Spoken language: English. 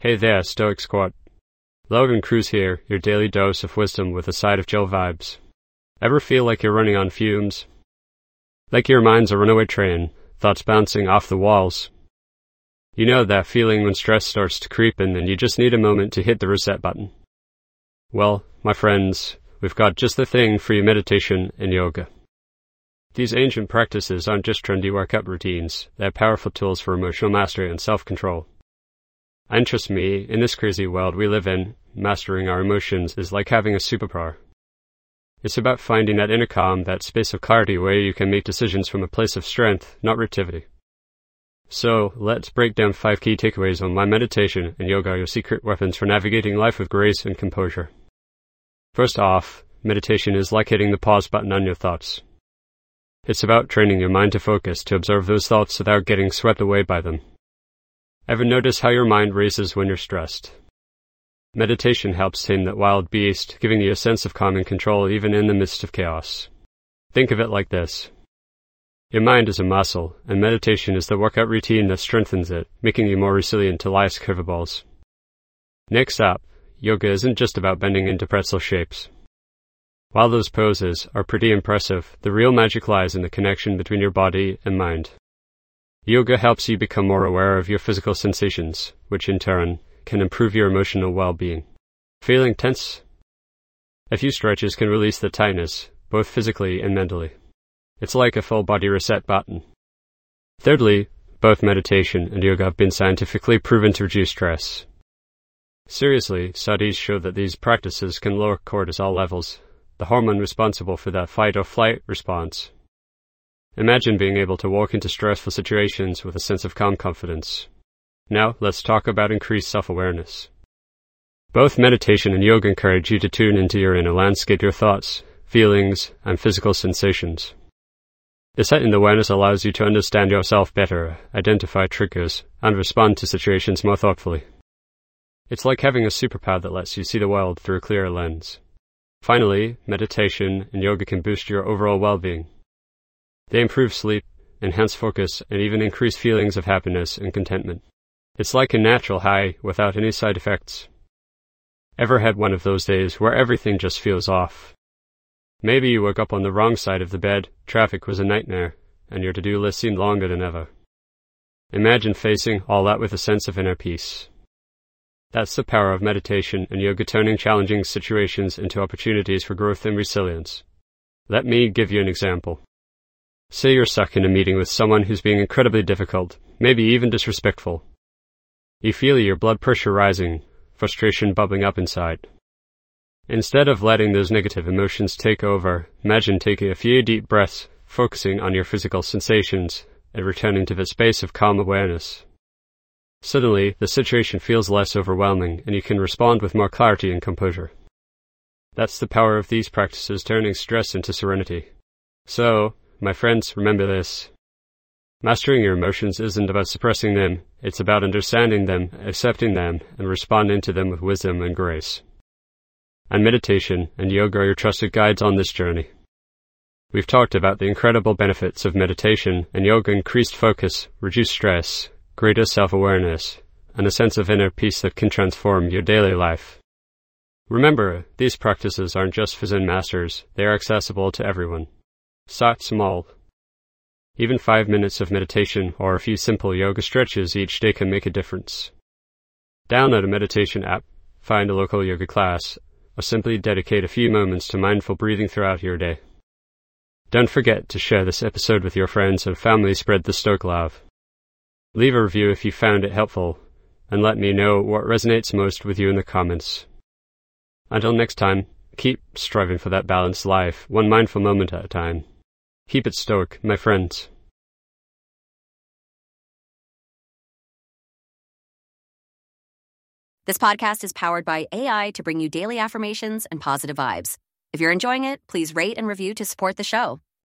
Hey there, Stoic Squad. Logan Cruz here, your daily dose of wisdom with a side of chill vibes. Ever feel like you're running on fumes? Like your mind's a runaway train, thoughts bouncing off the walls? You know that feeling when stress starts to creep in and you just need a moment to hit the reset button. Well, my friends, we've got just the thing for you: meditation and yoga. These ancient practices aren't just trendy workout routines, they're powerful tools for emotional mastery and self-control. And trust me, in this crazy world we live in, mastering our emotions is like having a superpower. It's about finding that inner calm, that space of clarity where you can make decisions from a place of strength, not reactivity. So, let's break down 5 key takeaways on why meditation and yoga are your secret weapons for navigating life with grace and composure. First off, meditation is like hitting the pause button on your thoughts. It's about training your mind to focus, to observe those thoughts without getting swept away by them. Ever notice how your mind races when you're stressed? Meditation helps tame that wild beast, giving you a sense of calm and control even in the midst of chaos. Think of it like this. Your mind is a muscle, and meditation is the workout routine that strengthens it, making you more resilient to life's curveballs. Next up, yoga isn't just about bending into pretzel shapes. While those poses are pretty impressive, the real magic lies in the connection between your body and mind. Yoga helps you become more aware of your physical sensations, which in turn can improve your emotional well-being. Feeling tense? A few stretches can release the tightness, both physically and mentally. It's like a full-body reset button. Thirdly, both meditation and yoga have been scientifically proven to reduce stress. Seriously, studies show that these practices can lower cortisol levels, the hormone responsible for that fight-or-flight response. Imagine being able to walk into stressful situations with a sense of calm confidence. Now, let's talk about increased self-awareness. Both meditation and yoga encourage you to tune into your inner landscape, your thoughts, feelings, and physical sensations. This heightened awareness allows you to understand yourself better, identify triggers, and respond to situations more thoughtfully. It's like having a superpower that lets you see the world through a clearer lens. Finally, meditation and yoga can boost your overall well-being. They improve sleep, enhance focus, and even increase feelings of happiness and contentment. It's like a natural high without any side effects. Ever had one of those days where everything just feels off? Maybe you woke up on the wrong side of the bed, traffic was a nightmare, and your to-do list seemed longer than ever. Imagine facing all that with a sense of inner peace. That's the power of meditation and yoga, turning challenging situations into opportunities for growth and resilience. Let me give you an example. Say you're stuck in a meeting with someone who's being incredibly difficult, maybe even disrespectful. You feel your blood pressure rising, frustration bubbling up inside. Instead of letting those negative emotions take over, imagine taking a few deep breaths, focusing on your physical sensations, and returning to the space of calm awareness. Suddenly, the situation feels less overwhelming, and you can respond with more clarity and composure. That's the power of these practices, turning stress into serenity. So, my friends, remember this. Mastering your emotions isn't about suppressing them, it's about understanding them, accepting them, and responding to them with wisdom and grace. And meditation and yoga are your trusted guides on this journey. We've talked about the incredible benefits of meditation and yoga: increased focus, reduced stress, greater self-awareness, and a sense of inner peace that can transform your daily life. Remember, these practices aren't just for Zen masters, they are accessible to everyone. Start small. Even 5 minutes of meditation or a few simple yoga stretches each day can make a difference. Download a meditation app, find a local yoga class, or simply dedicate a few moments to mindful breathing throughout your day. Don't forget to share this episode with your friends and family. Spread the Stoic love. Leave a review if you found it helpful, and let me know what resonates most with you in the comments. Until next time, keep striving for that balanced life, one mindful moment at a time. Keep it stoic, my friends. This podcast is powered by AI to bring you daily affirmations and positive vibes. If you're enjoying it, please rate and review to support the show.